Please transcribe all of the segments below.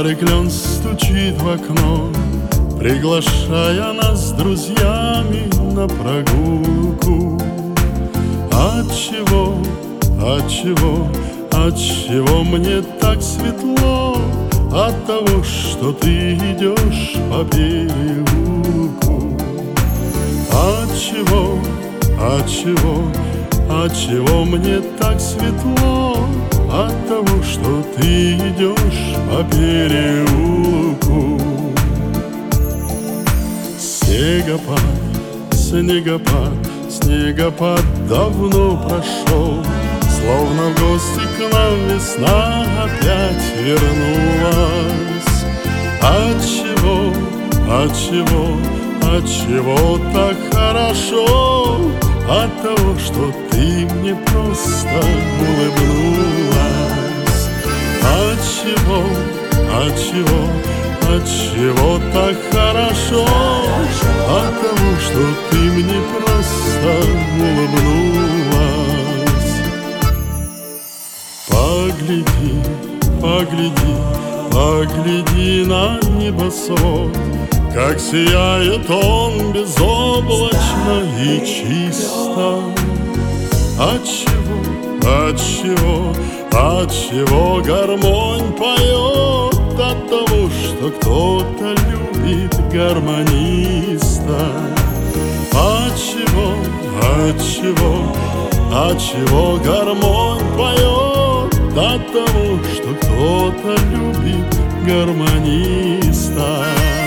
Старый клен стучит в окно, приглашая нас с друзьями на прогулку. Отчего, отчего, отчего мне так светло? От того, что ты идешь по переулку. Отчего, отчего, отчего мне так светло? От того, что ты идешь по переулку. Снегопад, снегопад, снегопад давно прошел, словно в гости к нам весна опять вернулась. Отчего, отчего, отчего так хорошо? От того, что ты мне просто улыбнулась. Отчего, отчего, отчего так хорошо? От того, что ты мне просто улыбнулась. Погляди, погляди, погляди на небосвод, как сияет он безоблачно и чисто. Отчего, отчего, отчего гармонь поет? От того, что кто-то любит гармониста. Отчего, отчего, отчего гармонь поет? От того, что кто-то любит гармониста.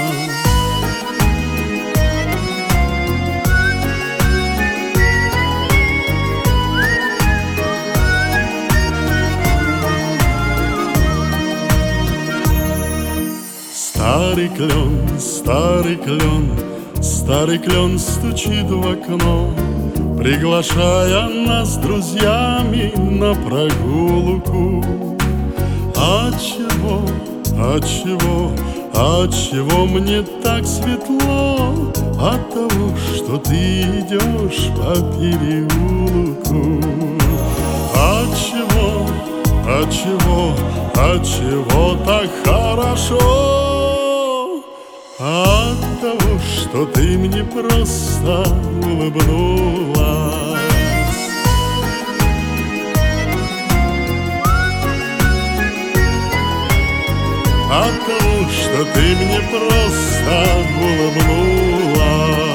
Старый клен, старый клен, старый клен стучит в окно, приглашая нас с друзьями на прогулку. Отчего, отчего, отчего мне так светло? От того, что ты идешь по переулку. Отчего, отчего, отчего так хорошо? От того, что ты мне просто улыбнулась. От того, что ты мне просто улыбнулась.